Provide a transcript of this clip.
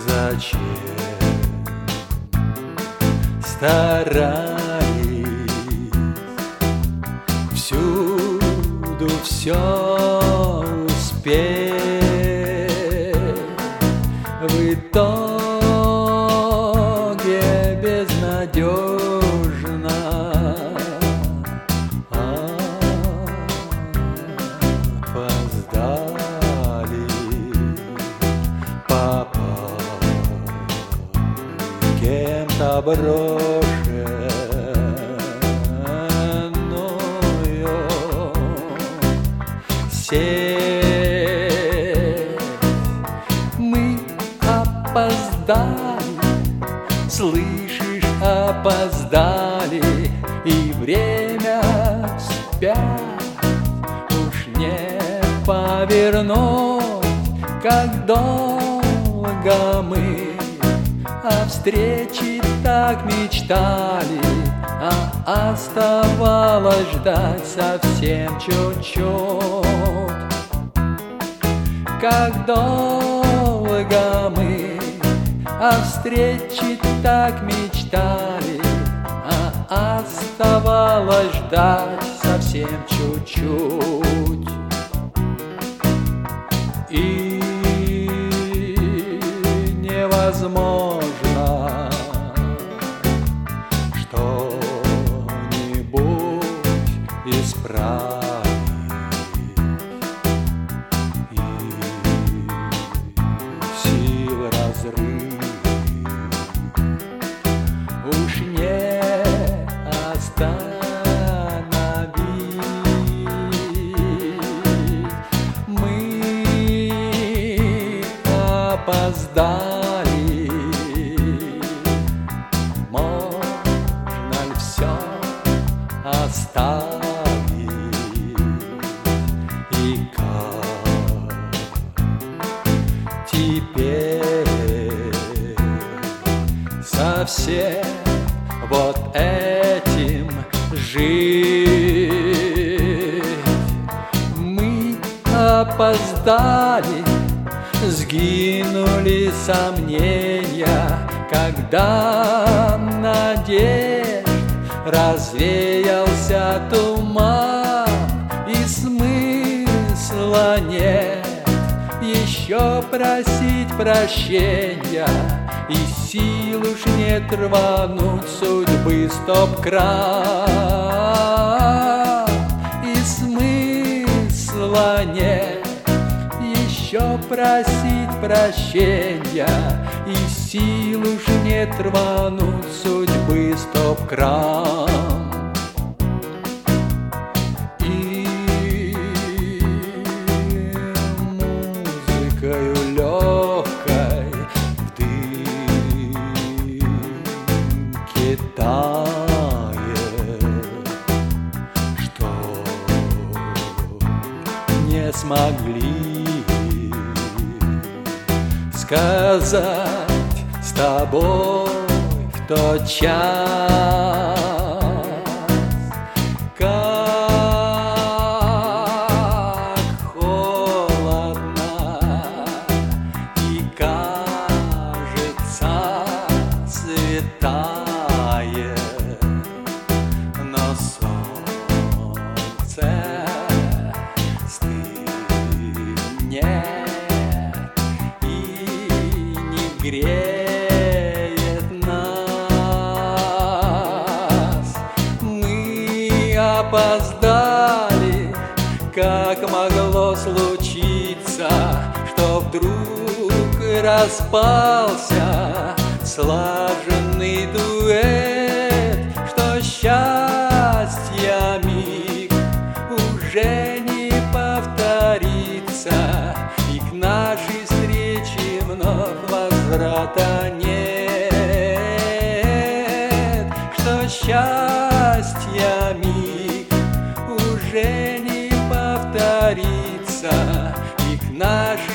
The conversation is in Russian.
зачем старались всюду все успеть, в итоге безнадежно опоздали, попали кем-то брошенную сеть. Мы опоздали, слышишь, опоздали, и время вспять уж не повернуть. Как долго мы о встрече так мечтали, а оставалось ждать совсем чуть-чуть. Как долго мы о встрече так мечтали, а оставалось ждать совсем чуть-чуть. И невозможно что-нибудь исправить, и сил разрыв уж не остановить. Мы опоздали, можно ли все оставить? И как теперь со всем вот этим жить? Мы опоздали, сгинули сомнения, когда надежд развеялся туман, и смысла нет еще просить прощения, и сил уж нет рвануть судьбы стоп-кран, и смысла нет еще просить прощения, и сил уж нет рвануть судьбы стоп-кран. И музыкою легкой в дымке тает, что не смогли сказать с тобой в тот час. Как холодно, и кажется светает, но солнце стынет и не греет нас. Мы опоздали, как могло случиться, что вдруг распался слаженный дуэт, что счастья миг уже не повторится, и к нашей встрече вновь возврата нет, что счастья миг уже не повторится, и к нашей